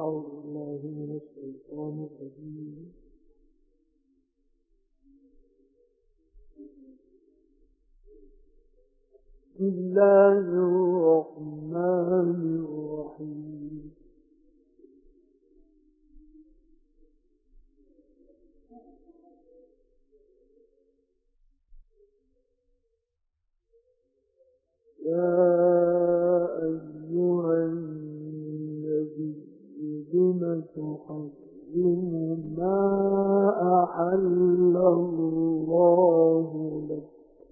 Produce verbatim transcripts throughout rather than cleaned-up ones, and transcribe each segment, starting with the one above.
أعوذ بالله من الشيطان الرجيم. بسم الله الرحمن الرحيم. يا أيها النبي لم تحرم ما أحل الله لك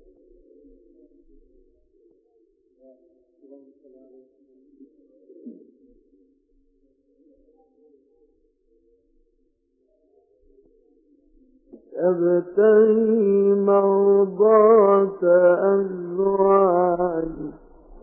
تبتغي مرضات أزواجك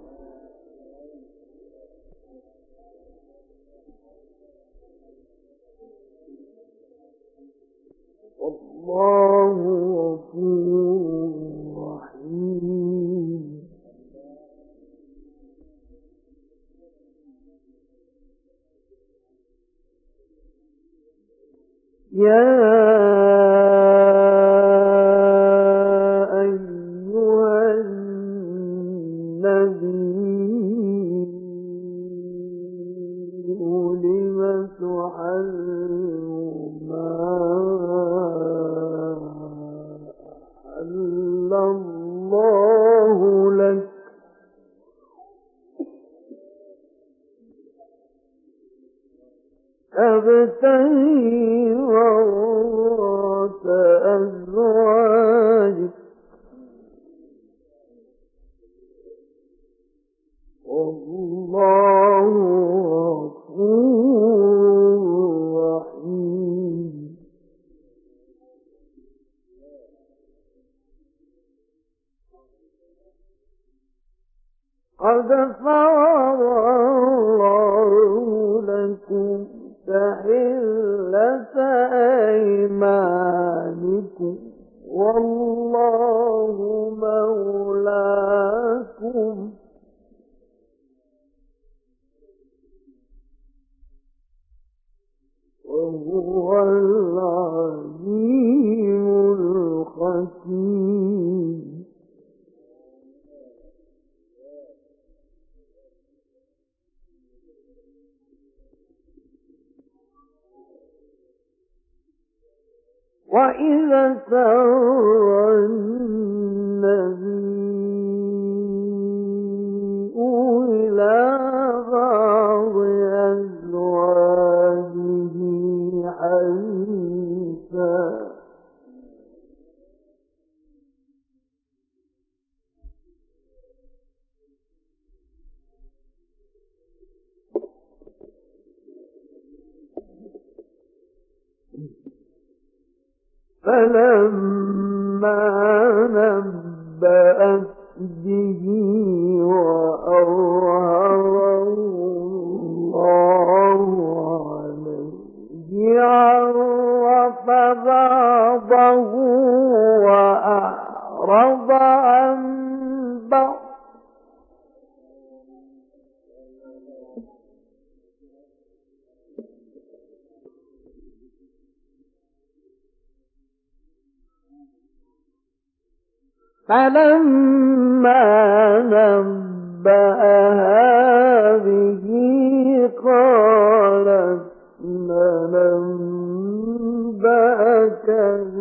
والله غفور رحيم. يا تبتغي مرضات أزواجك والله غفور رحيم. قد فرض الله لكم تحلة أيمانكم والله مولاكم وهو العليم الحكيم. وإذا سر النبي إلى بعض أزواجه حديثا فلما نبأت به وأظهره الله عليه عرف بعضه وأعرض عن بعض فلما نبأها به قالت من أنبأك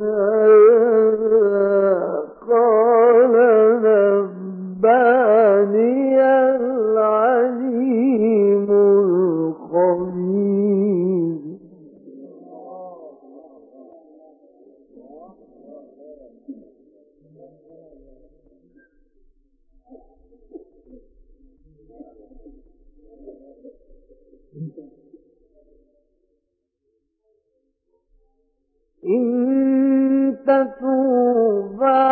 هذا قال نبأني العليم الخبير. إن تتوبا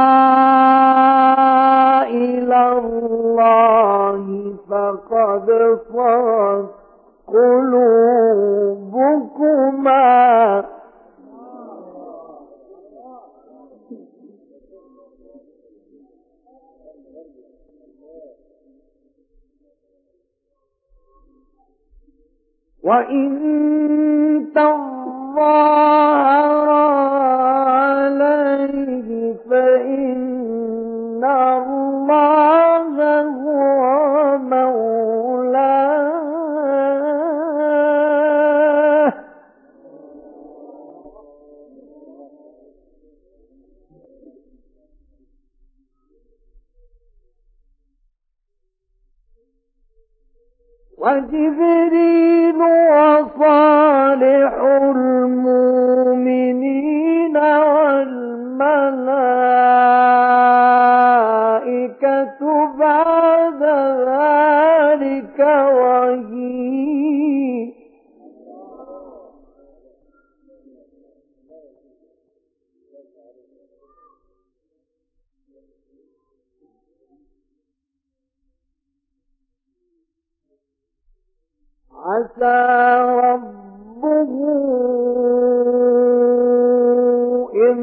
إلى الله فقد صغت قلوبكما وإن تظاهر عليه فإن الله هو مولاه وجبريل وصالح المؤمنين والملائكة بعد ذلك ظهير عسى ربه إن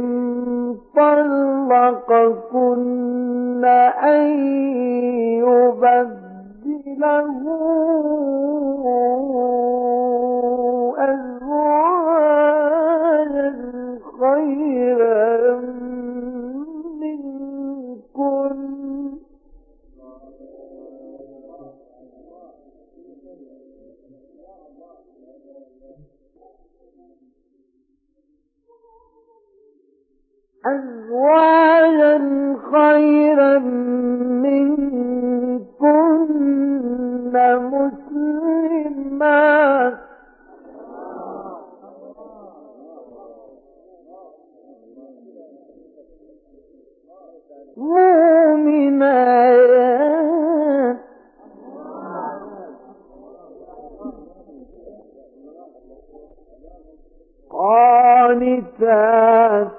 طلقكن أن يبدله أزواجا خيرا منكن أزواجا خيرا منكن مسلمات مؤمنات قانتات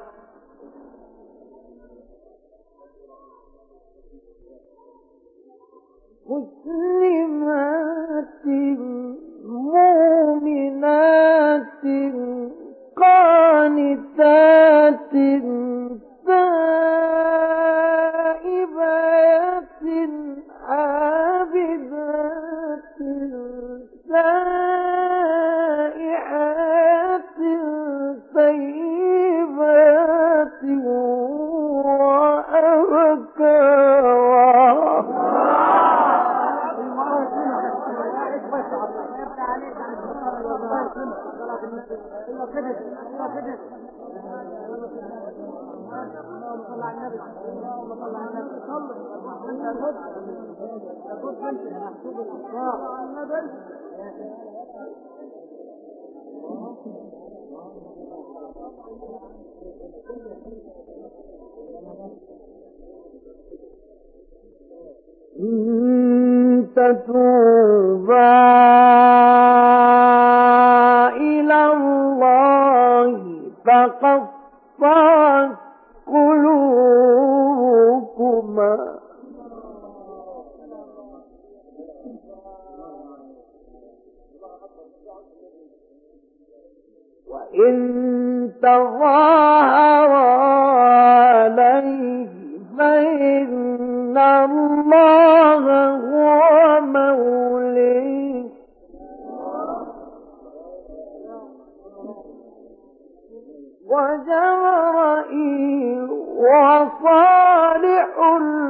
مسلمات مؤمنات قانتات تائبات عابدات سائحات طيبات وأبكارا إن تتوبا إلى الله فقد صغت قلوبكما وإن تظاهرا عليه فإن الله هو مولاه وجبرائيل وصالح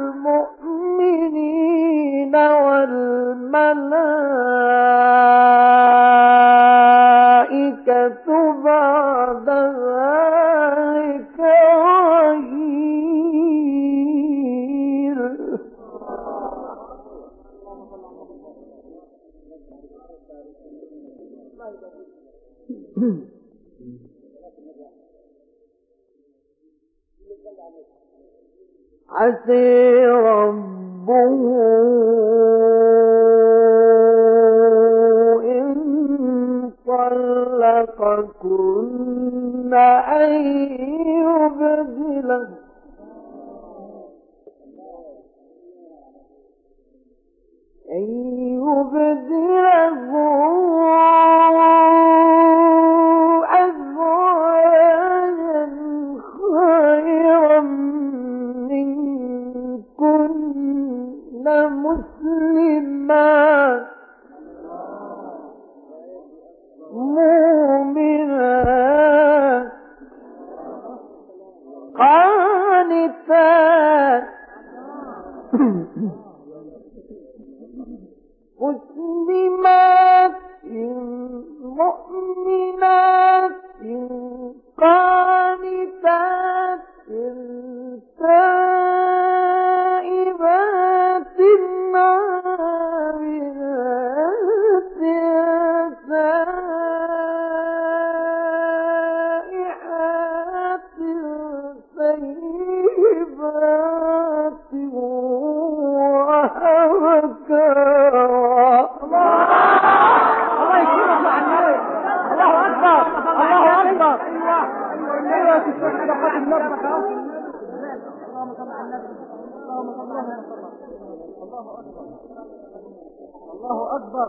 المؤمنين والملائكة بعد ذلك ظهير عسى ربه إن طلقكن أن يبدله أن يبدله أزواجا خيرا منكن مسلمات مؤمنات قانتات مسلمات مؤمنات قانتات تائبات عابدات سائحات ثيبات وأبكارا. الله يكرمك مع النبي. الله أكبر الله أكبر. أيوة تشوف صدقات النبي. اللهم صل على النبي. اللهم صل على النبي. الله أكبر الله أكبر.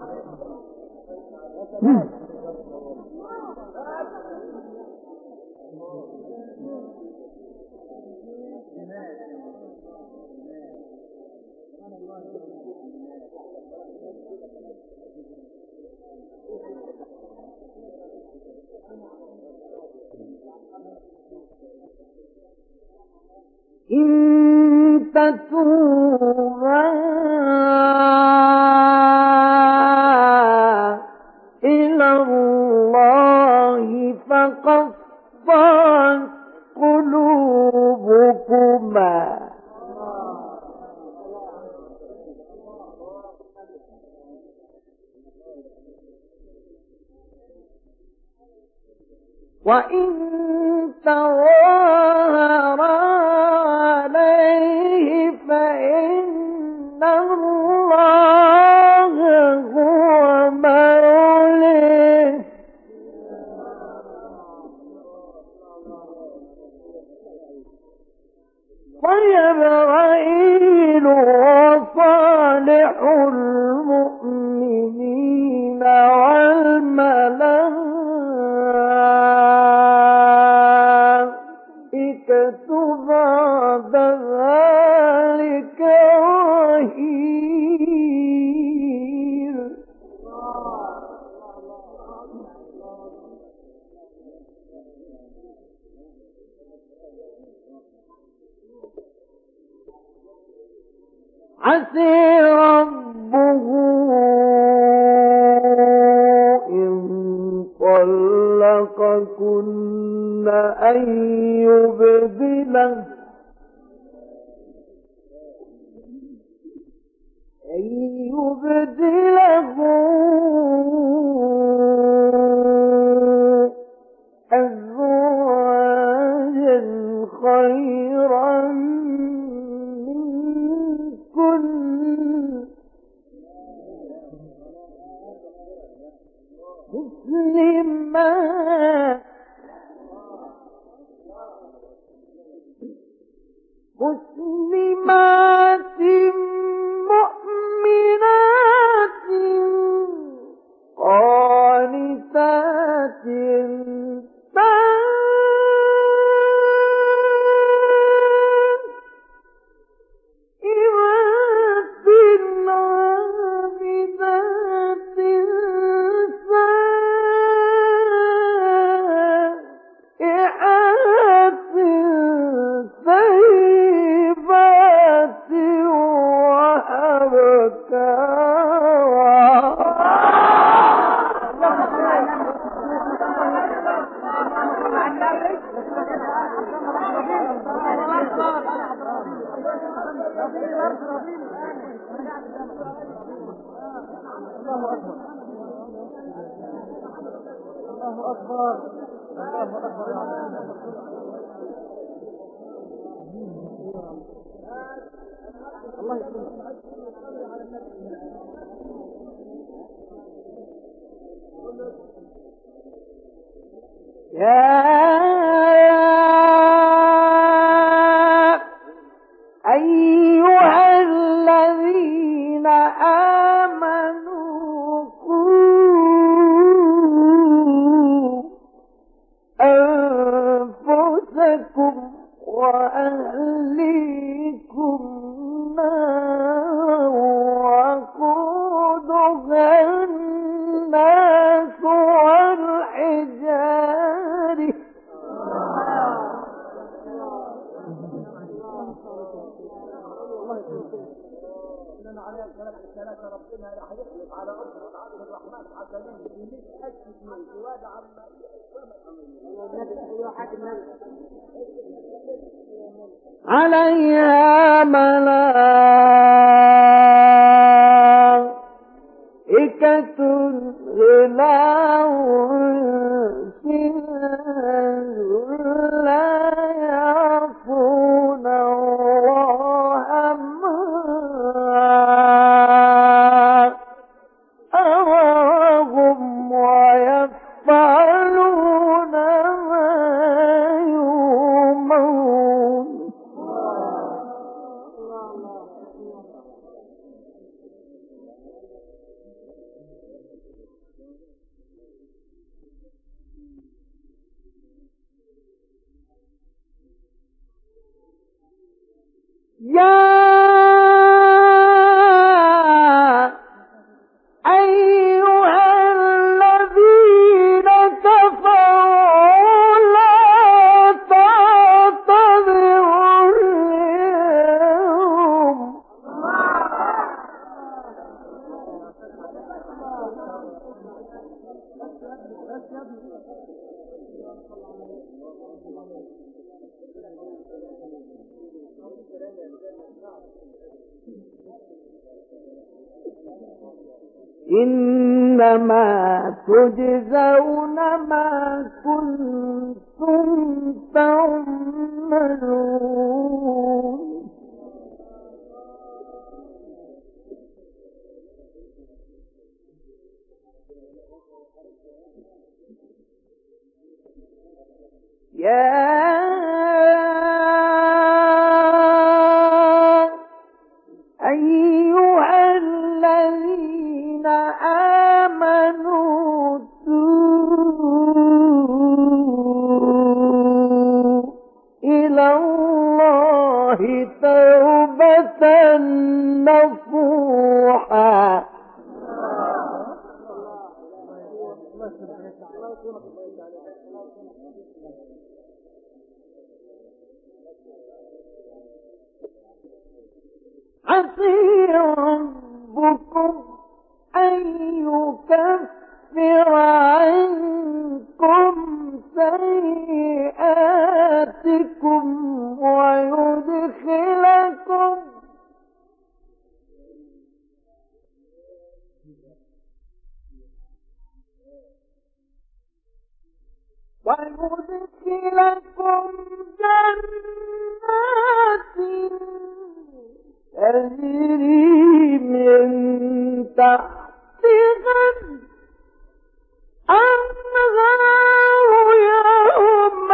إن تتوبا إلى الله فقد صغت قلوبكما وإن تظاهرا عليه فإن الله هو مولاه وجبرائيل وصالح المؤمنين والملائكة بعد ذلك ظهير. عسى ربه إن طلقكن أن يبدله أن يبدله أزواجا خيرا مسلمات مسلمات مؤمنات قانتات الله أكبر الله أكبر. الله يكرمك. يا أيها الذين آمنوا قوا أنفسكم وأهليكم نارا وقودها الناس عليها ملائكة غلاظ لا يعصون الله ما أمرهم ويفعلون ما يؤمرون. يا أيها الذين كفروا لا تعتذروا اليوم إنما تجزون ما كنتم تعملون. يا أيها الذين آمنوا توبوا إلى الله توبة نصوحا عسى ربكم أن يكفر عنكم سيئاتكم ويدخلكم ويدخلكم جنات تجري من تحتها الأنهار يوم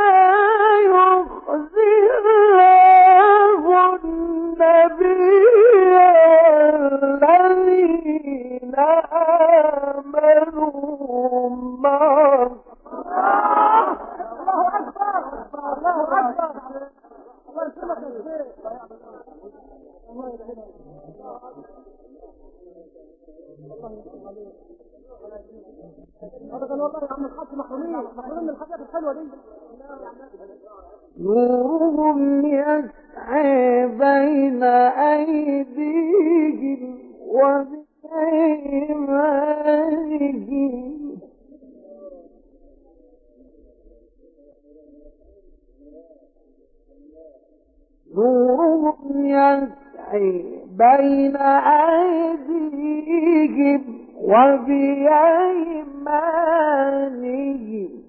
يخزي الله النبي الذين آمنوا معه. الله أكبر الله أكبر الله يسلمك يا شيخ. هذا كان والله يا عم الحاج محرومين محرومين من الحاجات الحلوه دي. نورهم يسعى بين أيديهم وبأيمانهم نورهم يسعى بين أيديهم وبأيمانهم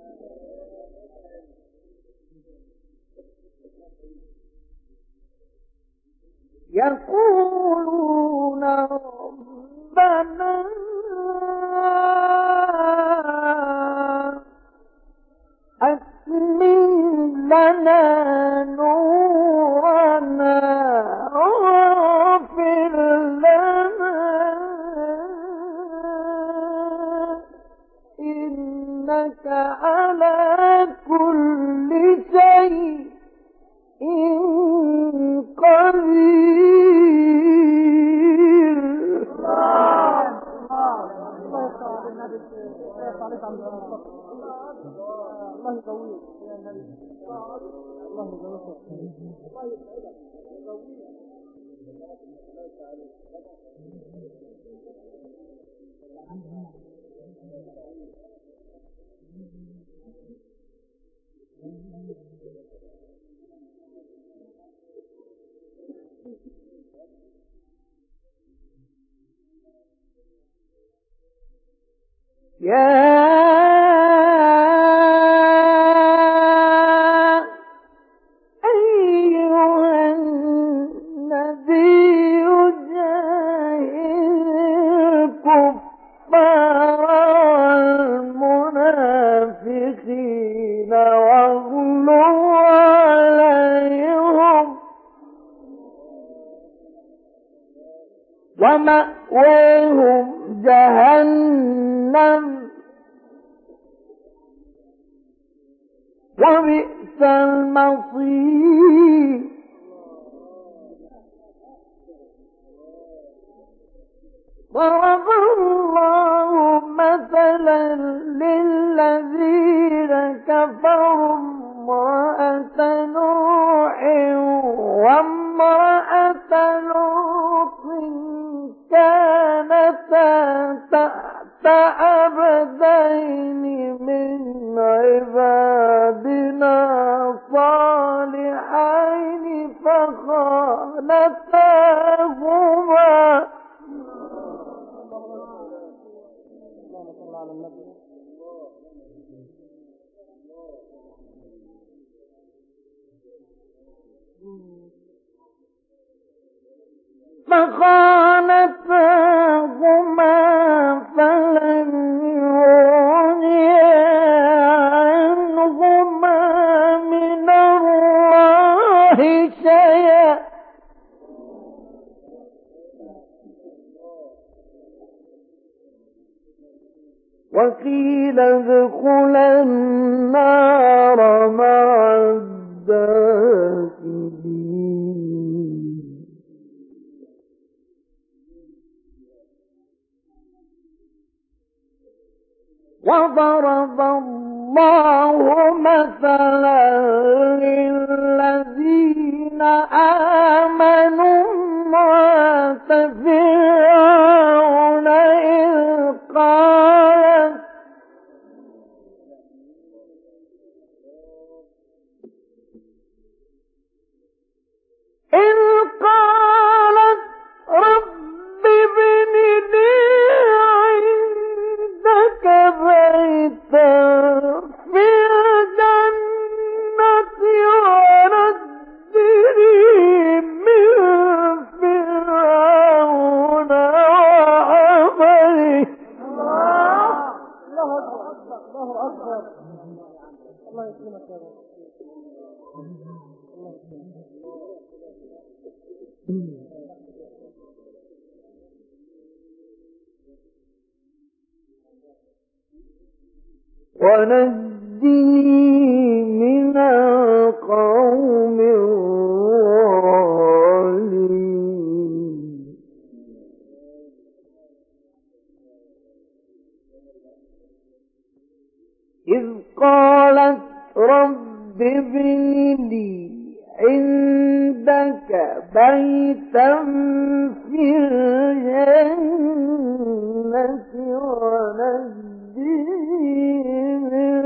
يقولون ربنا أتمم لنا نورنا واغفر لنا إنك على كل شيء قدير. الله يقويك يا نبي. الله يقويك الله يسعدك. يا أيها النبي جاهد الكفار والمنافقين واغلظ عليهم ومأواهم جهنم وبئس المصير. ضرب الله مثلا للذين كفروا امرأة نوح وامرأة لوط كانتا تحت عبدين من عبادنا صالحين فخانتاهما فخانتاهما فلم يغنيا عنهما من الله شيئا وقيل ادخلا النار مع الداخلين. وضرب الله مثلا للذين آمنوا امرأة فرعون إذ قالت إذ قالت رب ابن لي عندك بيتا في الجنة ونجني من فرعون وعمله. الله أكبر الله أكبر الله يسلمك يا رب. ونجني من القوم الظالمين. إذ قالت رب ابن لي عندك بيتا في الجنة ونجني من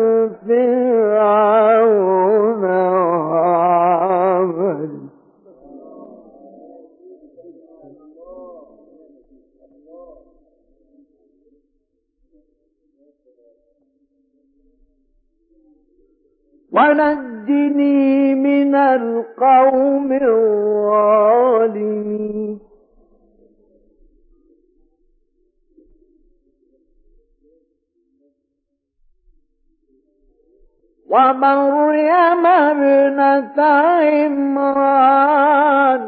فرعون وعمله. ونجني من القوم الظالمين. ومريم ابنة عمران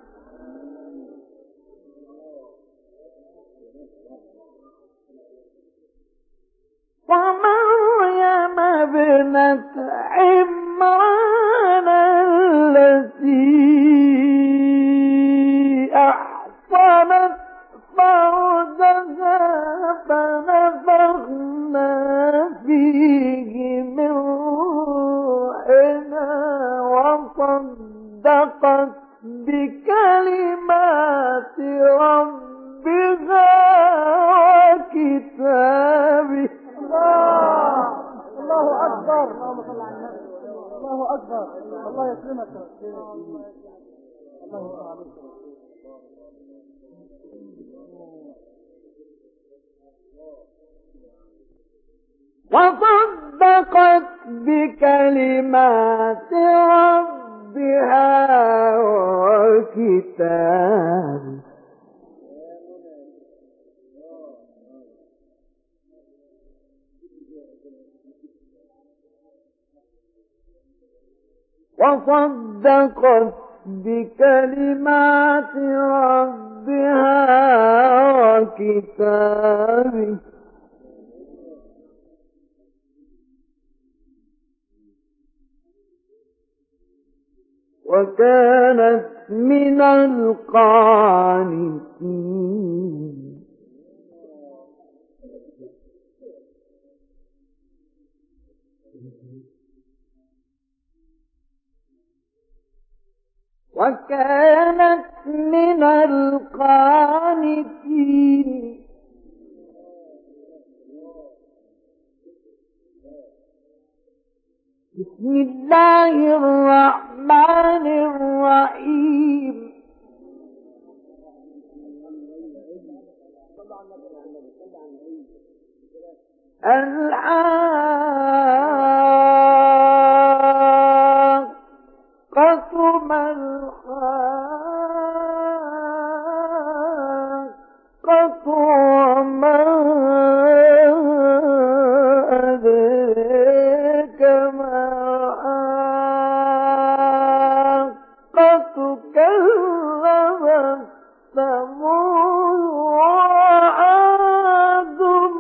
ومريم ابنة عمران التي أحصنت فرجها فنفخنا فيه من روحنا وصدقت بكلمات وصدقت بكلمات ربها وكتابه وصدقت بكلمات ربها وكتابه وكانت من القانتين وكانت من القانتين بسم الله الرحمن الرحيم الحاقة ما الحاقة وما أدريك ما الحاقة كذبت ثمود وعاد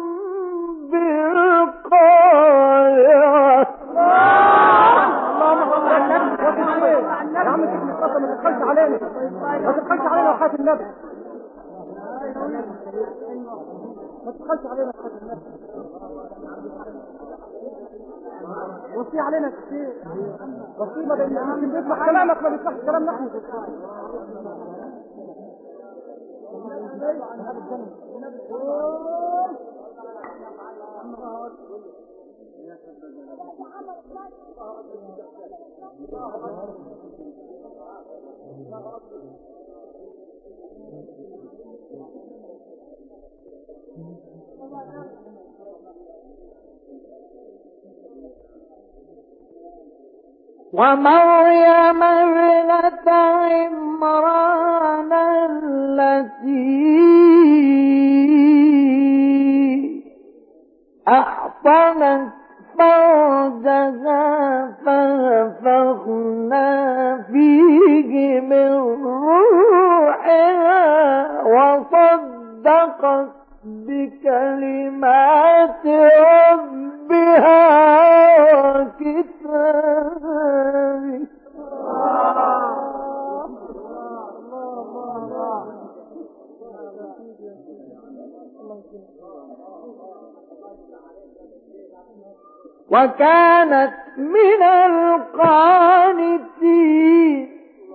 بالقارعة. يا عم الشيخ مصطفى ما تدخلش علينا ما تدخلش علينا وحياة النبي ما تدخلش علينا وحياة النبي وصي علينا كتير وصي ما يمكن بيسمع كلامك ما بيسمعش كلامنا احنا ومريم ابنة عمران التي أحصنت فرجها فنفخنا فيه من روحنا وصدقت بكلمات ربها وكتابه. وكانت من القانتين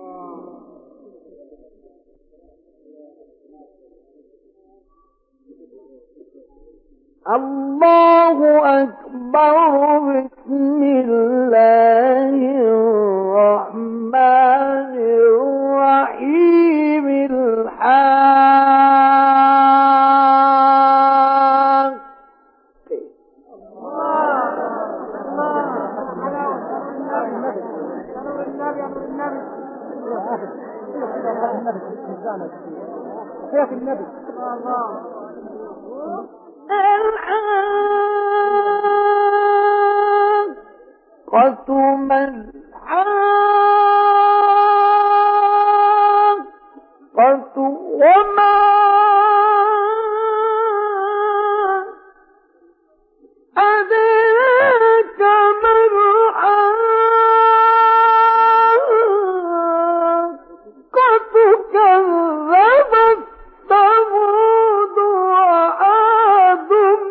الله أكبر. بسم الله الرحمن الرحيم. الحاقة حياة النبي الحاقة ما الحاقة وما أدريك ما الحاقة كذبت ثمود وعاد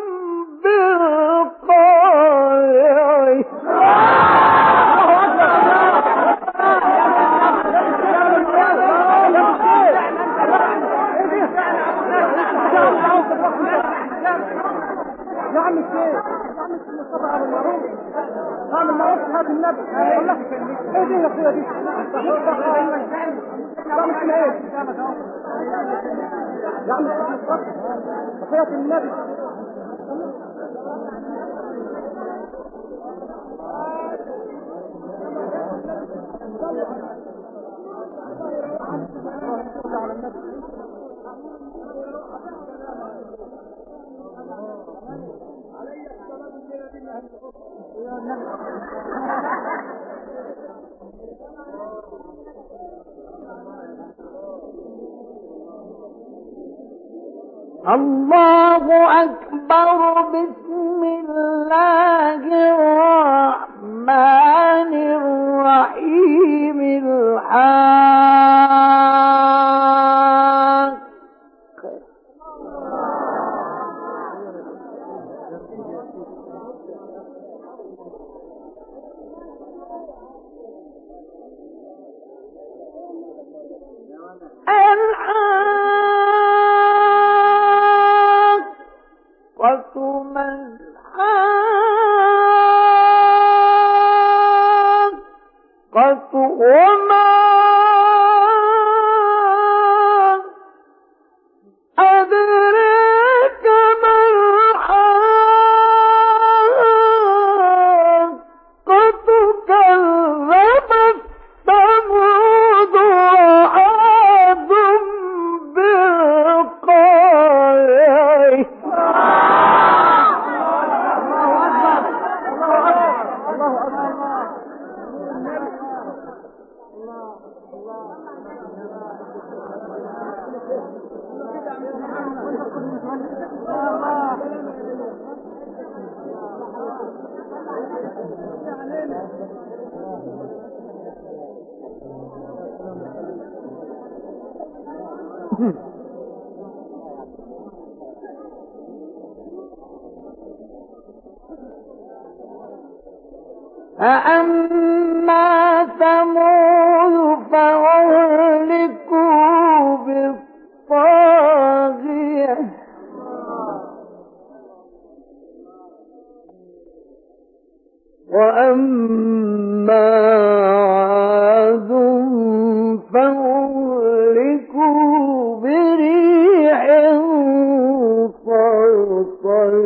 بالقارعة. يا عم الشيخ يا عم الشيخ مصطفى عبد المعروف اعمل معروف هات النبي والله ايه دي يا اخويا دي تعمل فينا ايه يا عم الشيخ مصطفى وحياة النبي على النبي الله أكبر. بسم الله الرحمن الرحيم. الحاقة الحاقة ما الحاقة وما أدراك ما الحاقة. كذبت ثمود وعاد بالقارعة. فأما ثمود فأهلكوا بالطاغية. وأما عاد فأهلكوا بريح صرصر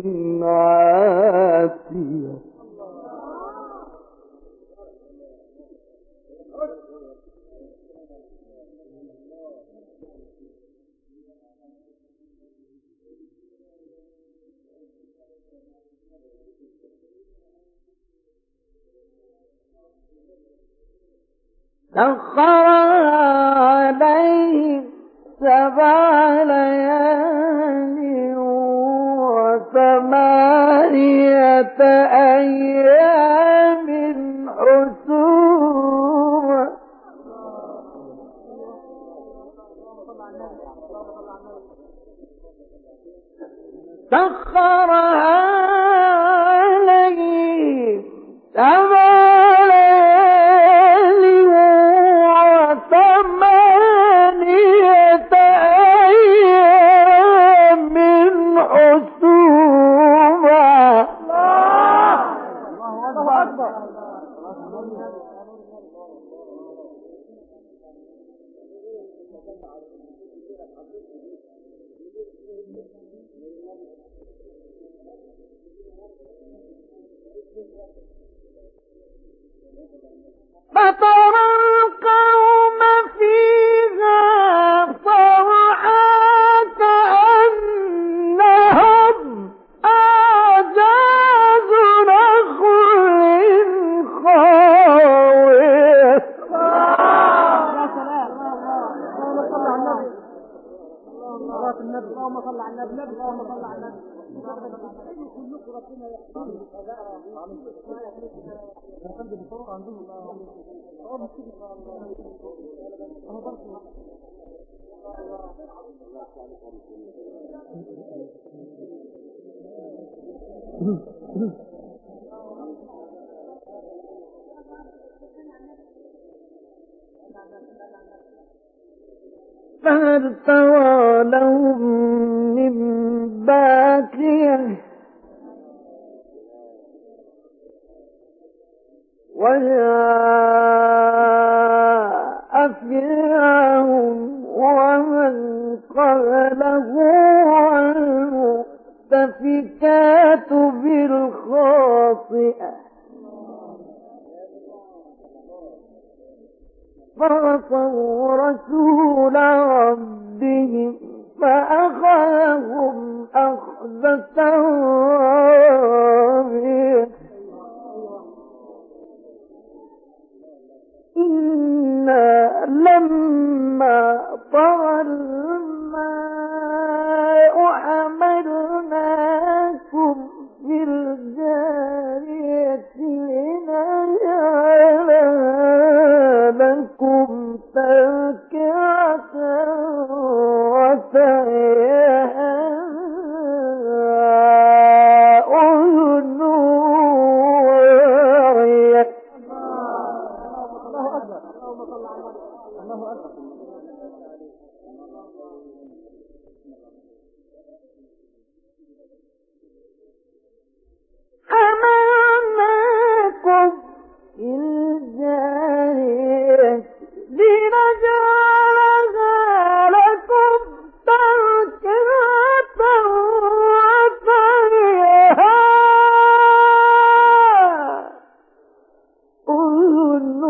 عاتية. سخرها عليهم سبع ليال وثمانية أيام حسوما. سخرها عليهم سبع ليال وثمانية أيام حسوما. الله أكبر. فترى القوم فيها صرعى كأنهم أعجاز نخل خاوية. يا سلام. اللهم صل على النبي. صلاة النبي. اللهم صل على النبي. اللهم صل على النبي. فارتوى لهم من باكية وجاء فرعون ومن قبله والمؤتفكات بالخاطئة فعصوا رسول ربهم فأخذهم أخذة رابية إنا لما طغى الماء حملناكم في الجارية لنجعلها لكم تذكرة وتعيها أذن واعية. الله أكبر. الله أكبر. حملناكم في الجارية لنجعلها لكم تذكرة وتعيها أذن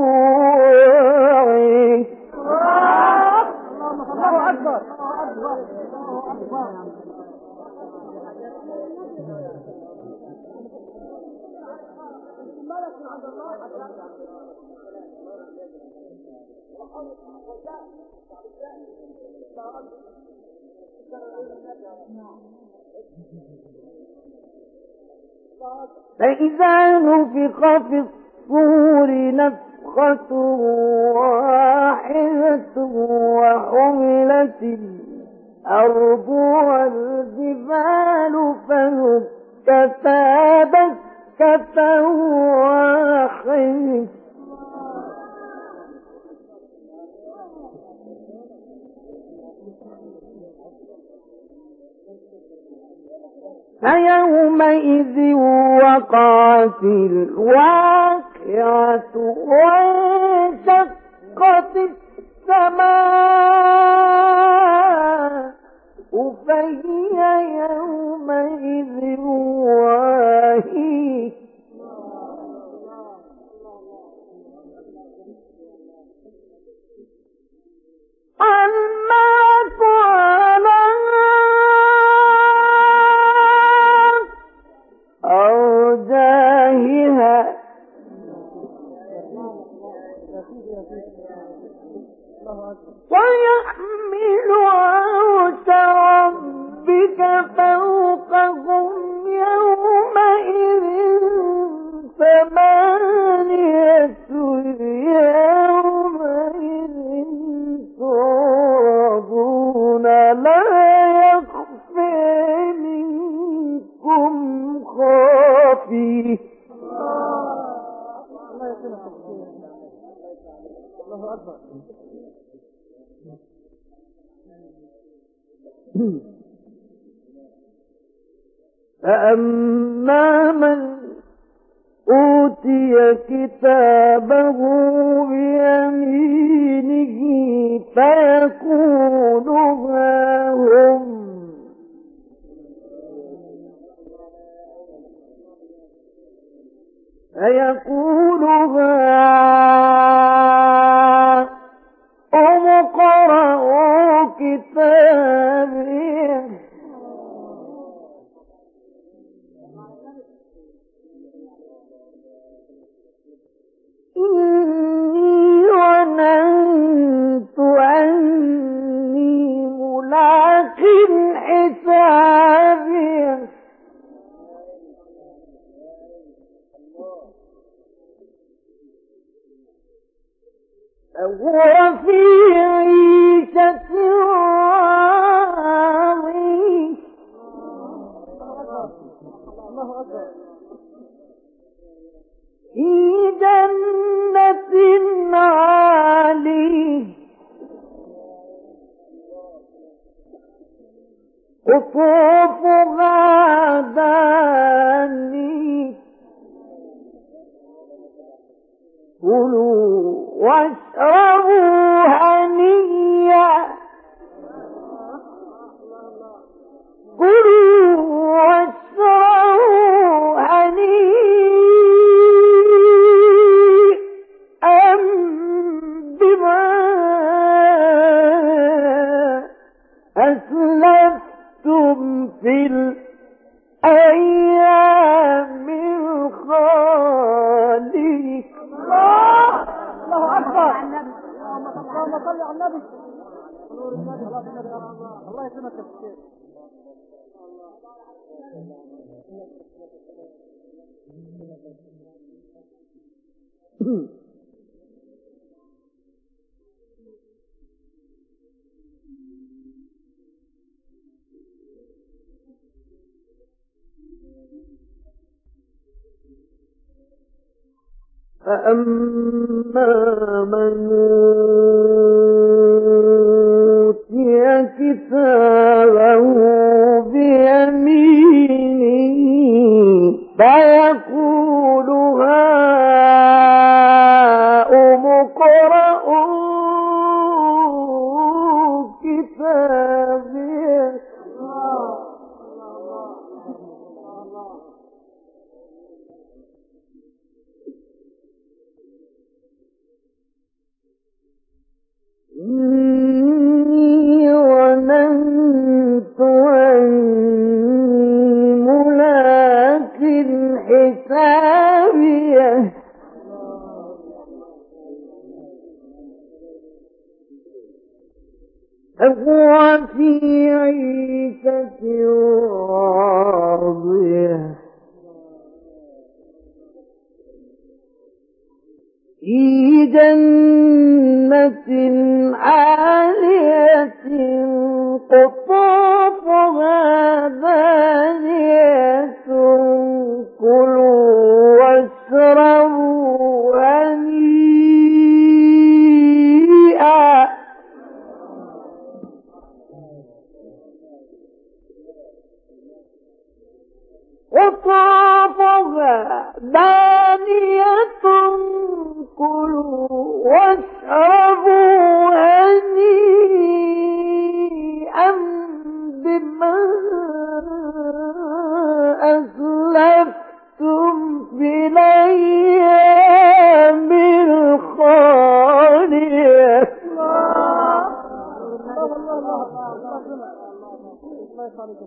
واعية. الله أكبر. الله أكبر. فإذا نفخ في الصور نفخة واحدة وحملت الأرض والجبال فدكتا دكة واحدة فيومئذ وقعت الواقعة وانشقت السماء فهي يومئذ واهية. الملك على أرجائها ويحمل عرش ربك فوقهم يومئذ ثمانية يومئذ تعرضون لا يخفى منكم خافي. الله أكبر. فأما من أوتي كتابه بيمينه فيقول هاهم فيقول هاهم اقرءوا كتابيه إني ظننت أني ملاق حسابي فهو في عيشة راضية. الله أكبر. في جنة عالية قطوفها دانية كلوا واشربوا هنيئا كلوا واشربوا هنيئا بما أسلفتم في الأيام الخالية. الله الله أكبر. اللهم صل على النبي. الله يسلمك يا شيخ. فأما من أوتي كتابه بيمينه فيقول هاؤم اقرءوا كتابيه إني ظننت أني ملاق حسابيه فهو في عيشة راضية في جنة عالية قطوفها دانية كلوا واشربوا هنيئا قطوفها دانية كلوا واشربوا هنيئا بما أسلفتم في الأيام الخالية. الله الله الله الله يخليك.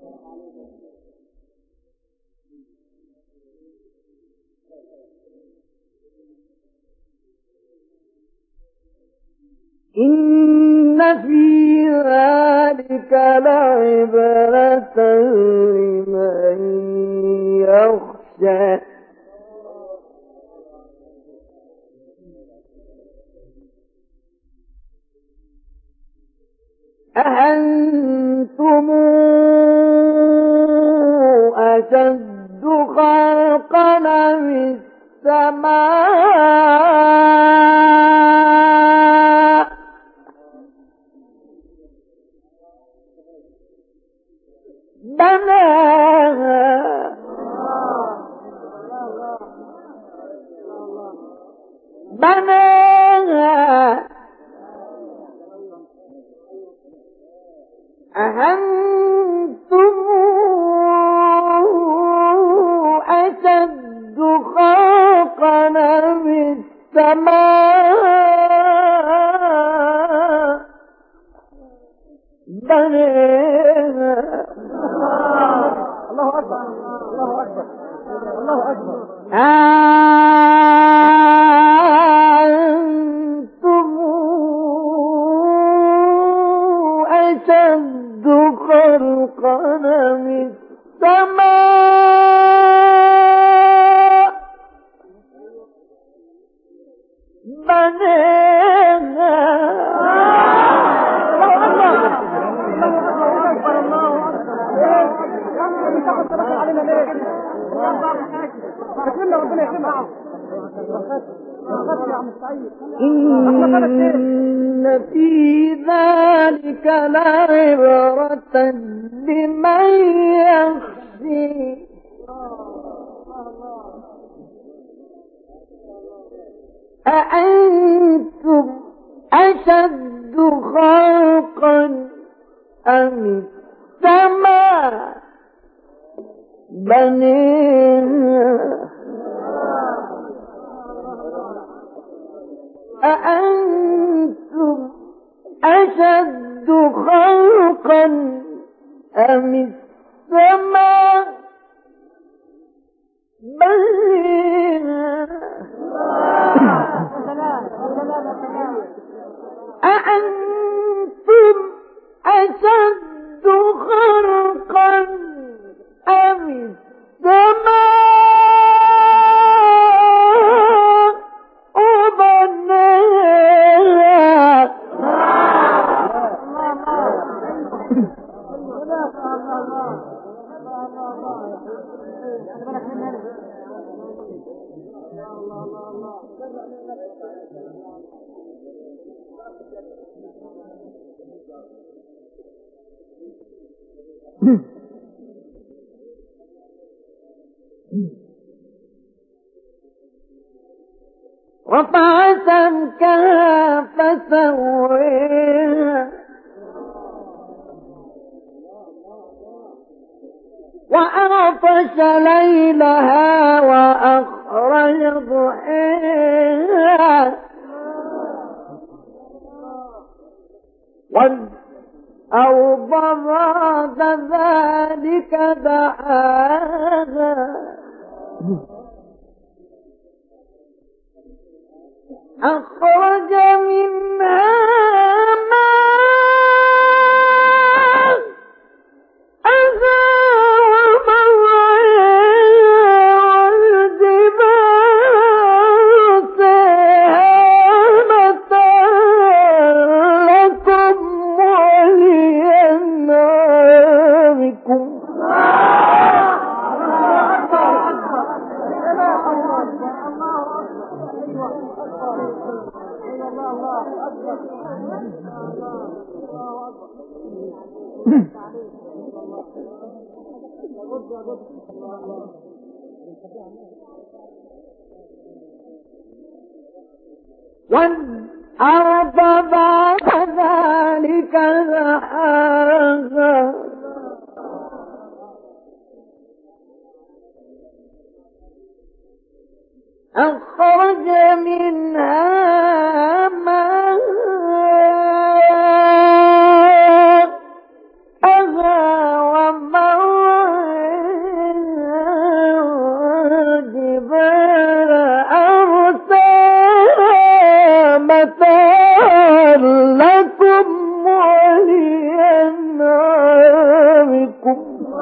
إن في ذلك لعبرة لمن يخشى أأنتم أشد خلقا أم السماء بناها بناها أأنتم أشد خلقا أم السماء بناها. الله أكبر الله أكبر الله أكبر. أأنتم أشد خلقا أم السماء بناها. إن في ذلك لعبرة لمن يخشى أأنتم أشد خلقا أم السماء بنيها أأنتم أشد خلقا أم السماء بنيها أأنتم أشد خلقا أم السماء بنيها رفع سمكها فسويها وأغطش ليلها وأخرج ضحيها والأرض بعد ذلك دحاها أخرج منها ماءها والأرض بعد ذلك دحاها أخرج منها ماءها ومرعاها والجبال أرساها متاعا لكم ولأنعامكم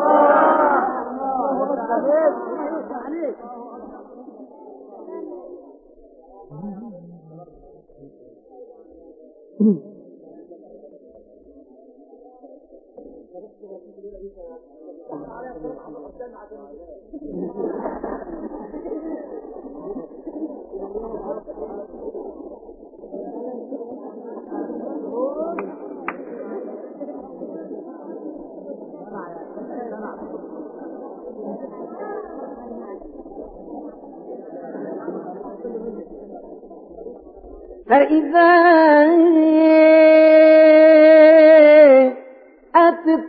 فإذا أتت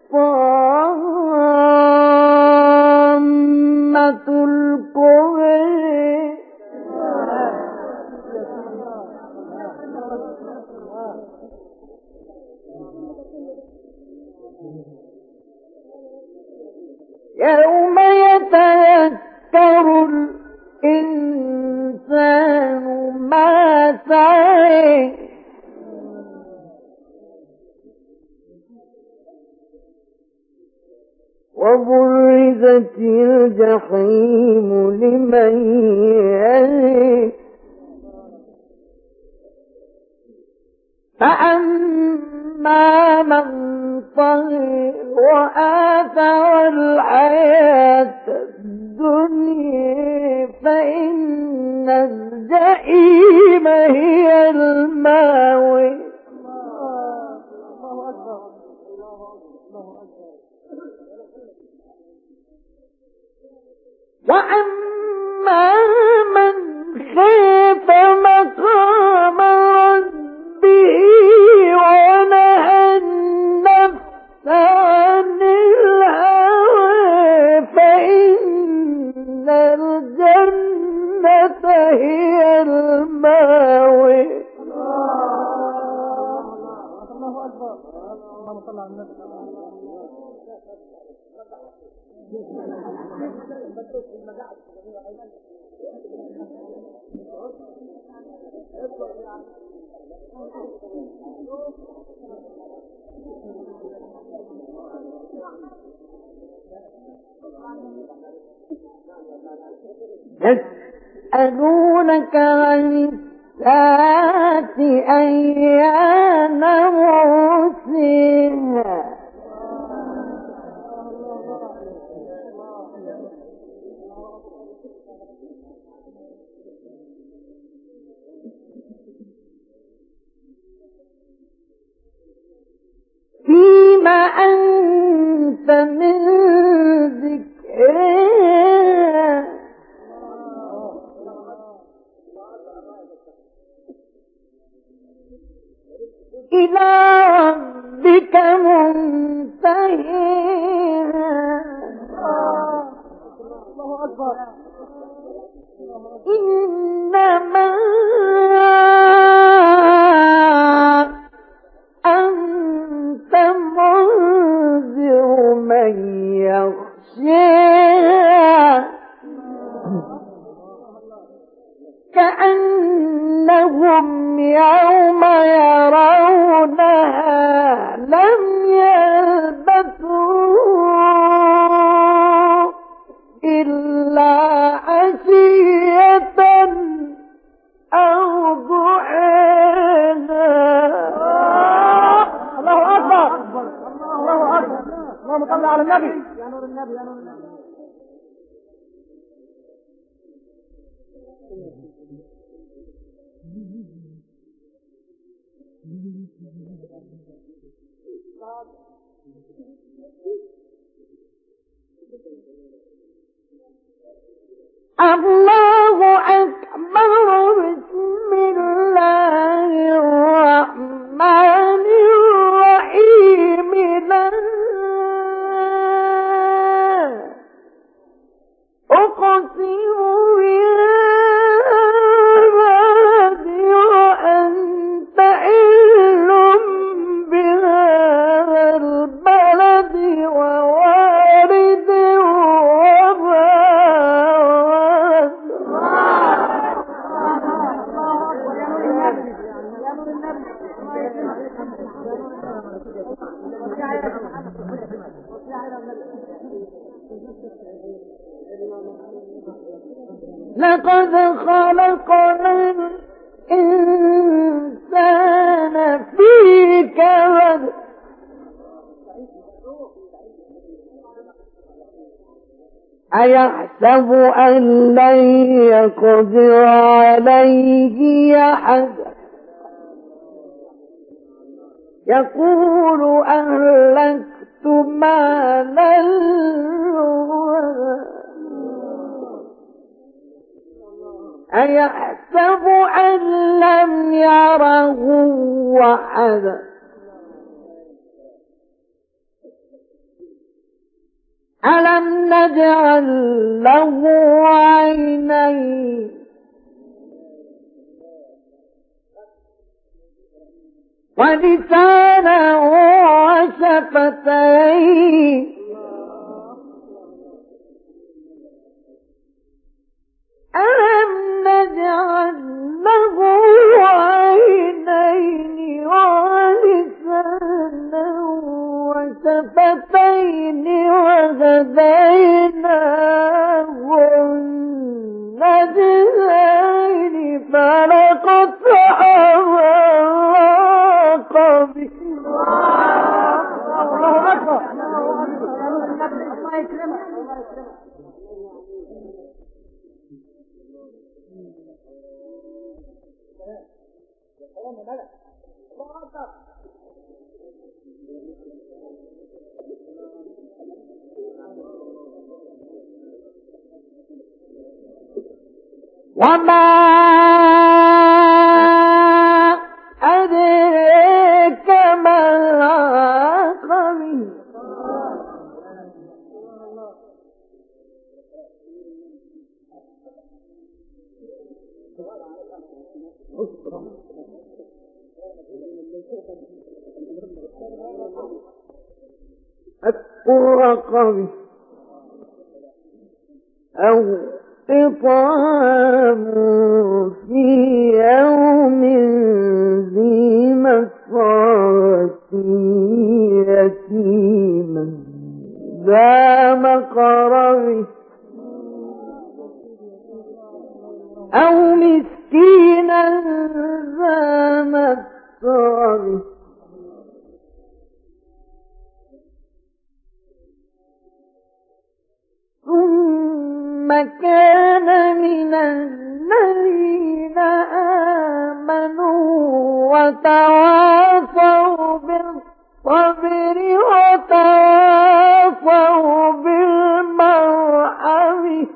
الطامة الكبرى يوم يتذكر الإنسان ما سعى وبرزت الجحيم لمن يرى فأما من طغى وآثر الحياة الدنيا فإن الجحيم هي المأوى وأما من خاف هي الماوي. الله أكبر. اللهم صل على النبي. يسألونك عن الساعة أيان مرساها فيما أنت من ذكرها إلى ربك منتهيها. الله أكبر. إنما أنت منذر من يخشاها كأنهم يوم يرونها لم يلبثوا إلا عشية أو ضحاها. الله أكبر. الله أكبر. اللهم صل على النبي. يا نور النبي يا نور النبي. الله أكبر. بسم الله الرحمن الرحيم. لا أقسم بالبلد وأنت حل بهذا البلد ووالد وما لقد خلقنا الإنسان في كبد. أيحسب أن لن يقدر عليه أحد يقول أهلكت مالا لبدا. أيحسب أن لم يره أحد ألم نجعل له عينين ولسانا وشفتين ألم نجعل له عينين ولسانا وشفتين وهديناه النجدين فلقطعهما العقبة. الله أكبر. الله يكرمك. الله يكرمك. وما أدريك ما العقبة. الرقبة أو إطعام في يوم ذي مسغبة يتيما ذا مقربة أو مسكينا ذا متربة ثم كان من الذين آمنوا وتواصوا بالصبر وتواصوا بالمرحمة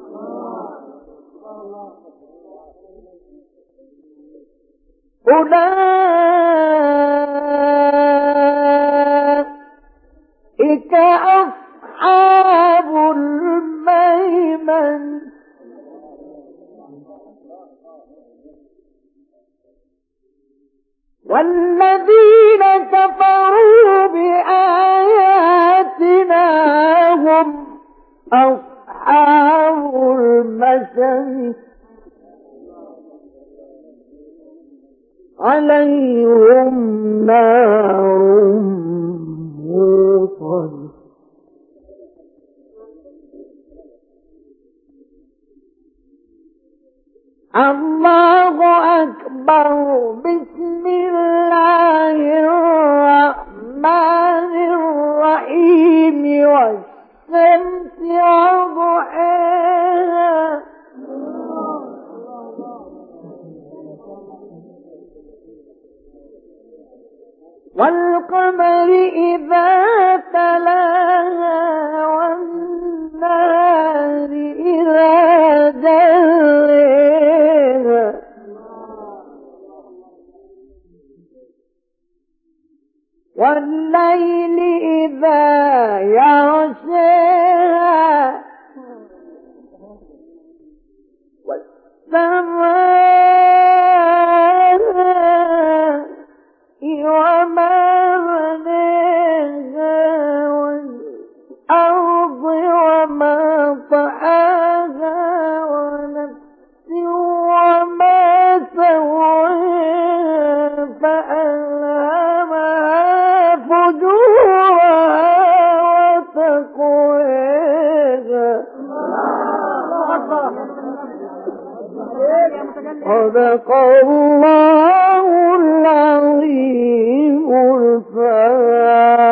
أولئك أصحاب الميمن والذين كفروا بآياتنا هم أصحاب المشأمة عليهم نار موصد الله أكبر. بسم الله الرحمن الرحيم والشمس وضحاها والقمر إذا تلاها والنهار إذا جلاها والليل إذا يغشاها والسماء وما بناها والأرض وما طحاها ونفس وما سواها فألهمها فجورها وتقواها صدق الله العظيم الفاتح.